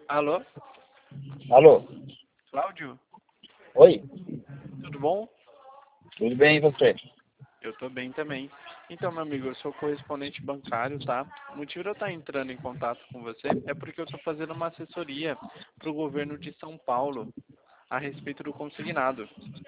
Alô, Alô? Cláudio? Oi? Tudo bom? Tudo bem e você? Eu tô bem também. Então, meu amigo, eu sou correspondente bancário, tá? O motivo de eu estar entrando em contato com você é porque eu tô fazendo uma assessoria para o governo de São Paulo a respeito do consignado.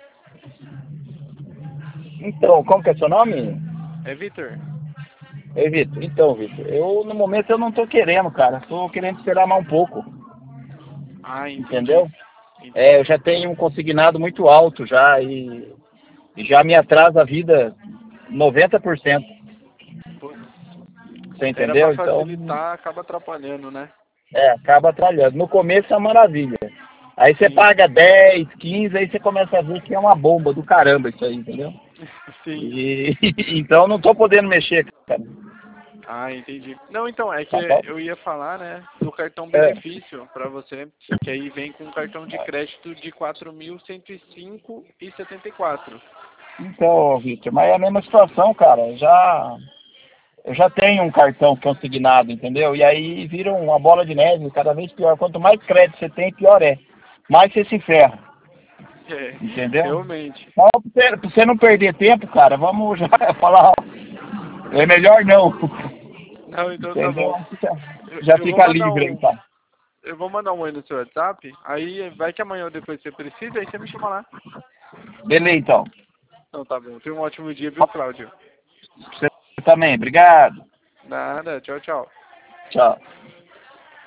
Então, como que é seu nome? É, Vitor? Ei, Vitor. Então, Vitor, no momento eu não tô querendo, cara. Tô querendo esperar mais um pouco, Ah, entendi. entendeu? Eu Entendi. já tenho um consignado muito alto já e já me atrasa a vida 90%. Putz, Você era para entendeu? Então, facilitar, acaba atrapalhando, né? acaba atrapalhando. No começo é uma maravilha. Aí você Sim, paga 10, 15, aí você começa a ver que é uma bomba do caramba isso aí, entendeu? sim. E então eu não tô podendo mexer, cara. Ah, entendi. Não, então, é que Tá bom? eu ia falar, né, do cartão É. benefício para você, que aí vem com um cartão de crédito de 4.105,74. Então, Victor, mas é a mesma situação, cara. Eu já tenho um cartão consignado, entendeu? E aí vira uma bola de neve, cada vez pior. Quanto mais crédito você tem, pior é. Mais você se ferra, É, entendeu? realmente. Então, pra você não perder tempo, cara, vamos já falar. É melhor não. Não, então tá Entendeu? bom. Já Eu vou fica mandar livre, então. eu vou mandar um oi no seu WhatsApp, aí vai que amanhã ou depois você precisa, aí você me chama lá. Beleza, então. Então tá bom. Tenha um ótimo dia, viu, Cláudio? Você também. Obrigado. Nada, tchau, tchau. Tchau.